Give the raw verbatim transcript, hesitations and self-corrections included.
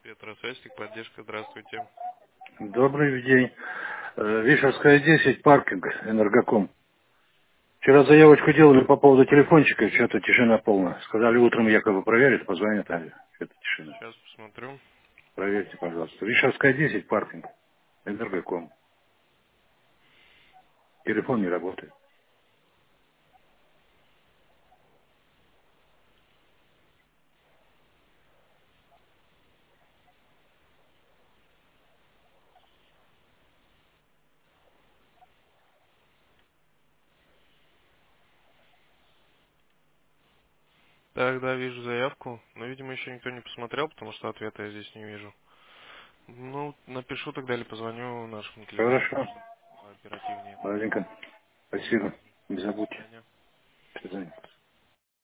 Петросвязь, поддержка, здравствуйте. Добрый день. Э, Вишерская десять, паркинг, Энергоком. Вчера заявочку делали по поводу телефончика, что-то тишина полная. Сказали, утром якобы проверят, позвонят, а что-то тишина. Сейчас посмотрю. Проверьте, пожалуйста. Вишерская десять, паркинг, Энергоком. Телефон не работает. Так, да, вижу заявку, но, видимо, еще никто не посмотрел, потому что ответа я здесь не вижу. Ну, напишу тогда или позвоню нашему телефончику, Хорошо. чтобы оперативнее. Ладненько. Спасибо. Не До забудьте. свидания. До свидания.